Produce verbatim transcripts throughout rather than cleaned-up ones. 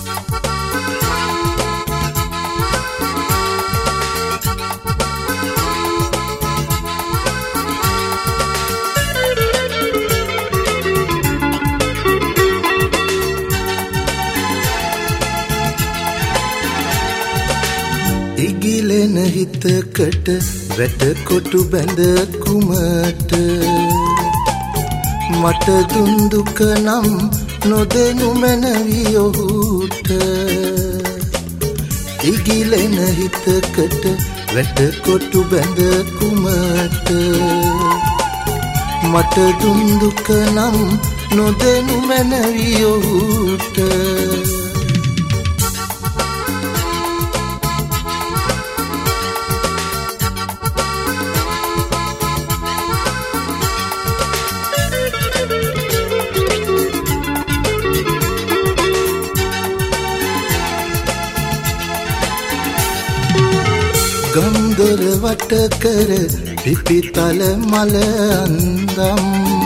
ඉගිලෙන හිතකට වැට කොටු බැඳ කුමට මට දුන් දුක නම් නොදෙනු මැනවි ඔහුට ඉගිලෙන හිතකට වැට කොටු බැඳ කුමට මට දුන් දුක නම් නොදෙනු මැනවි ඔහුට ගන්දර වට කර පිපිතල මල අන්දම්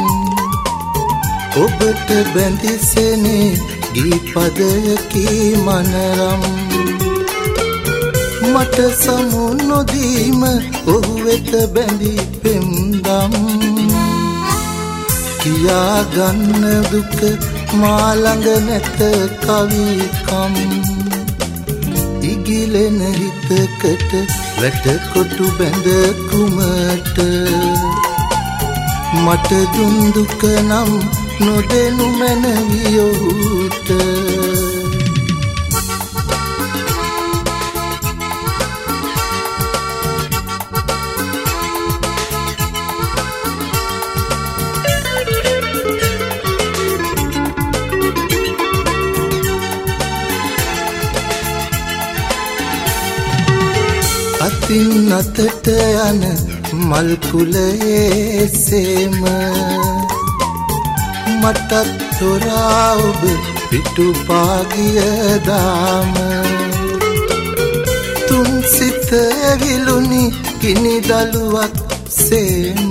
ඔබට බැඳිසෙනේ ගී පදයකි මනරම් මට සමු නොදීම ඔහු වෙත බැඳි පෙම්දම් කියා ගන්න දුක මා ළඟ නැත කවිකම් ඉගිලෙන හිතකට වැට කොටු බැඳ කුමට මට දුන් දුක නම් නොදෙනු මැනවි ඔහුට අතින් අතට යන මල් කුලයේ සේම මටත් තොරා ඔබ පිටු පාගිය දාම තුන් සිත ඇවිලුනි කිනි දළුවක් සේම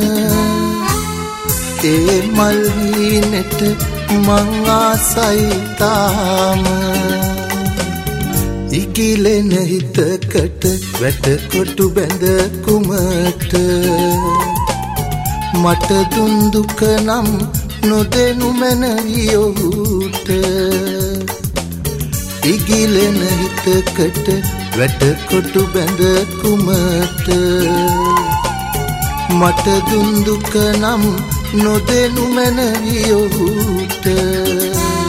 ඒ මල් වීනෙට මං ආසයි තාම ඉගිලෙන හිතකට වැට කොටු බැඳ කුමට මට දුන් දුක නම් නොදෙනු මැනවි ඔහුට ඉගිලෙන හිතකට වැට කොටු බැඳ කුමට මට දුන් දුක නම් නොදෙනු මැනවි ඔහුට